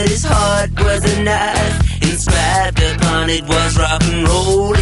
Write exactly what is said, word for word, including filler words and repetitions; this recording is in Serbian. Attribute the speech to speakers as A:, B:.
A: his heart was a knife. Inscribed upon it was rock and roll.